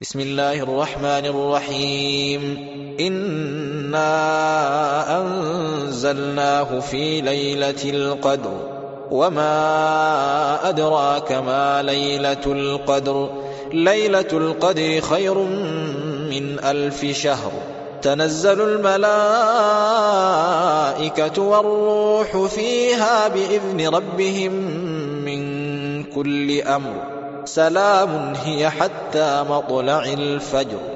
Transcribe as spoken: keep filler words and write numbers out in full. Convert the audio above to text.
بسم الله الرحمن الرحيم إنا أنزلناه في ليلة القدر وما أدراك ما ليلة القدر ليلة القدر خير من ألف شهر تنزل الملائكة والروح فيها بإذن ربهم من كل أمر سلام هي حتى مطلع الفجر.